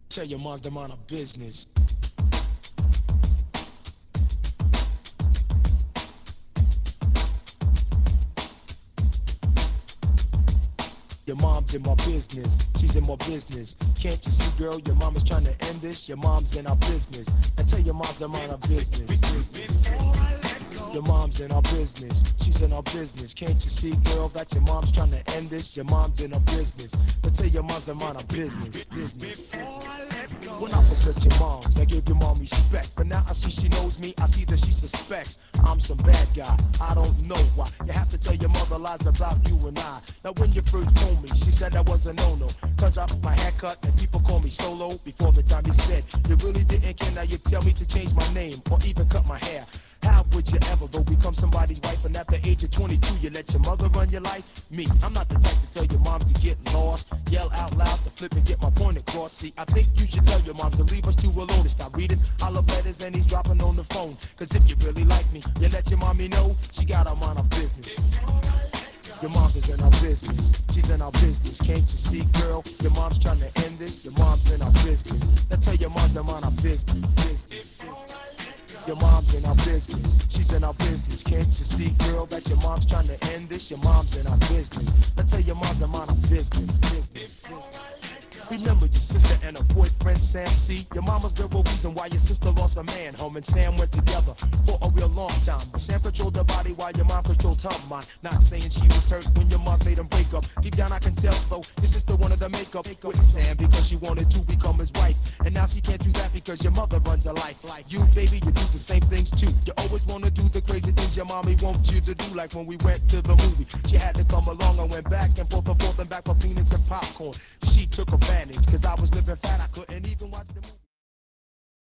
Tell your moms to mind her business. Your mom's in my business, she's in my business. Can't you see, girl, your mom is trying to end this? Your mom's in our business. I tell your mom's to mind her business. Your mom's in our business, she's in our business. Can't you see, girl, that your mom's trying to end this? Your mom's in our business. I tell your mom's to mind her business. When I was with your moms, I gave your mom respect. But now I see she knows me, I see that she suspects I'm some bad guy. I don't know why. You have to tell your mother lies about you and I. Now when you first told me, she said that was a no-no. Cause I my haircut and people call me solo. Before the time you said you really didn't care, now you tell me to change my name or even cut my hair. How would you ever go become somebody's wife and at the age of 22 you let your mother run your life? Me, I'm not the type to tell your moms to get lost, yell out loud to flip and get my point across. See, I think you should tell your moms to leave us two alone and stop reading our love letters and he's dropping on the phone. Cause if you really like me, you let your mommy know she got her mind her business. Your mom's is in our business, she's in our business. Can't you see, girl? Your mom's trying to end this. Your mom's in our business. Now tell your mom to mind our business. Your mom's in our business, she's in our business. Can't you see, girl, that your mom's trying to end this? Your mom's in our business. Now tell your mom to mind our business. Remember your sister and her boyfriend Sam C. Your mama's the real reason why your sister lost a man. Home and Sam went together for a real long time. But Sam controlled her body while your mom controlled her mind. Not saying she was hurt when your moms made them break up. Deep down I can tell though, your sister wanted to make up with Sam because she wanted to become his wife. And now she can't do that because your mother runs her life. Like you, baby, you do the same things too. You always wanna do the crazy things your mommy wants you to do. Like when we went to the movie, she had to come along and went back and forth and back for peanuts and popcorn. She took advantage, cause I was living fat, I couldn't eat.